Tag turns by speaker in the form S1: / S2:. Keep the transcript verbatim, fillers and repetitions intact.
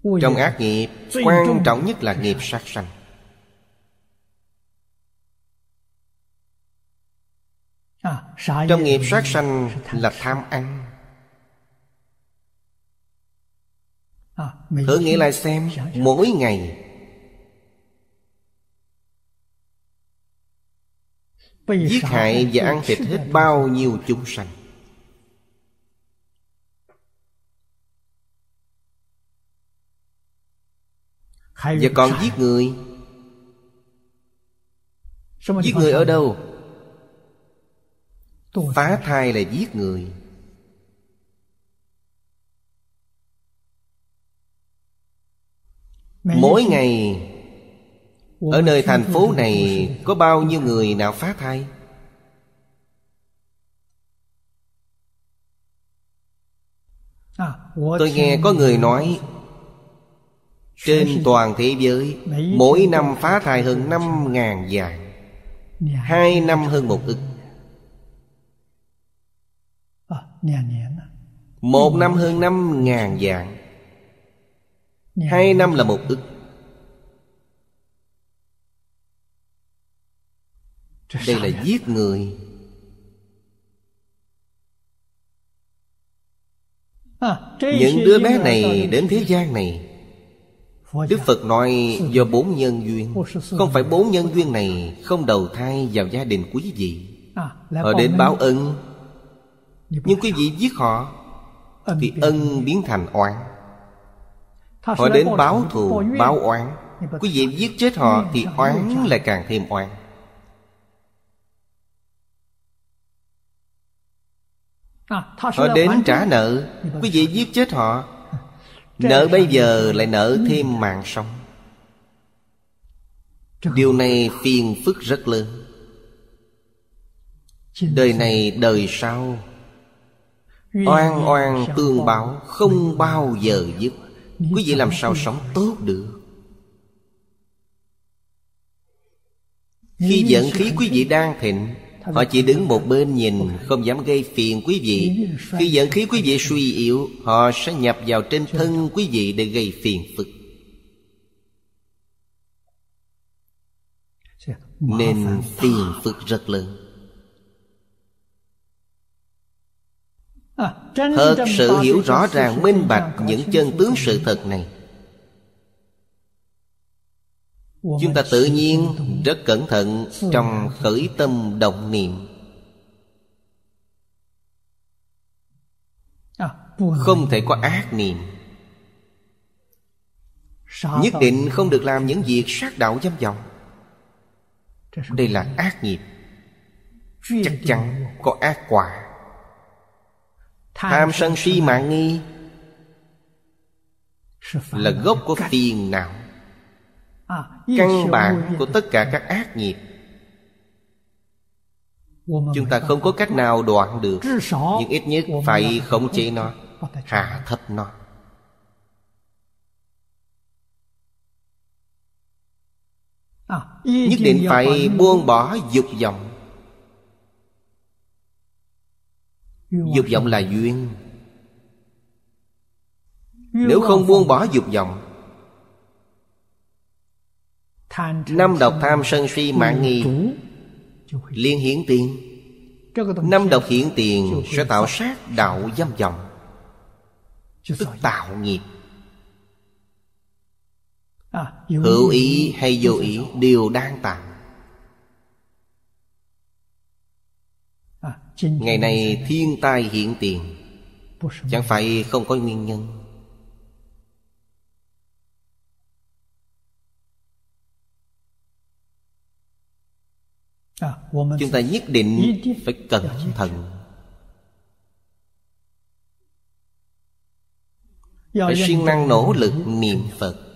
S1: Trong ác nghiệp, quan trọng nhất là nghiệp sát sanh. Trong nghiệp sát sanh là tham ăn. Thử nghĩ lại xem, mỗi ngày giết hại và ăn thịt hết bao nhiêu chúng sanh. Và còn giết người. Giết người ở đâu? Phá thai là giết người. Mỗi ngày ở nơi thành phố này có bao nhiêu người nào phá thai? Tôi nghe có người nói trên toàn thế giới mỗi năm phá thai hơn năm ngàn vạn, hai năm hơn một ức. Một năm hơn năm ngàn vạn, hai năm là một ức. Đây là giết người. Những đứa bé này đến thế gian này, Đức Phật nói do bốn nhân duyên. Không phải bốn nhân duyên này không đầu thai vào gia đình quý vị. Họ đến báo ân, nhưng quý vị giết họ thì ân biến thành oán. Họ đến báo thù, báo oán, quý vị giết chết họ thì oán lại càng thêm oán. Họ đến trả nợ, quý vị giết chết họ, nợ bây giờ lại nợ thêm mạng sống. Điều này phiền phức rất lớn. Đời này đời sau, oan oan tương báo không bao giờ dứt. Quý vị làm sao sống tốt được? Khi giận khí quý vị đang thịnh, họ chỉ đứng một bên nhìn, không dám gây phiền quý vị. Khi giận khí quý vị suy yếu, họ sẽ nhập vào trên thân quý vị để gây phiền phức. Nên phiền phức rất lớn. Thật sự hiểu rõ ràng minh bạch những chân tướng sự thật này, chúng ta tự nhiên rất cẩn thận trong khởi tâm động niệm. Không thể có ác niệm. Nhất định không được làm những việc sát đạo dâm vọng. Đây là ác nghiệp, chắc chắn có ác quả. Tham sân si mạng nghi là gốc của phiền não, căn bản của tất cả các ác nghiệp. Chúng ta không có cách nào đoạn được, nhưng ít nhất phải khống chế nó, hạ thấp nó. Nhất định phải buông bỏ dục vọng. Dục vọng là duyên. Nếu không buông bỏ dục vọng, năm độc tham sân si mạn nghi liên hiển tiền. Năm độc hiển tiền sẽ tạo sát đạo dâm vọng, tức tạo nghiệp. Hữu ý hay vô ý đều đang tạo. Ngày nay thiên tai hiện tiền, chẳng phải không có nguyên nhân. Chúng ta nhất định phải cẩn thận, phải siêng năng nỗ lực niệm Phật.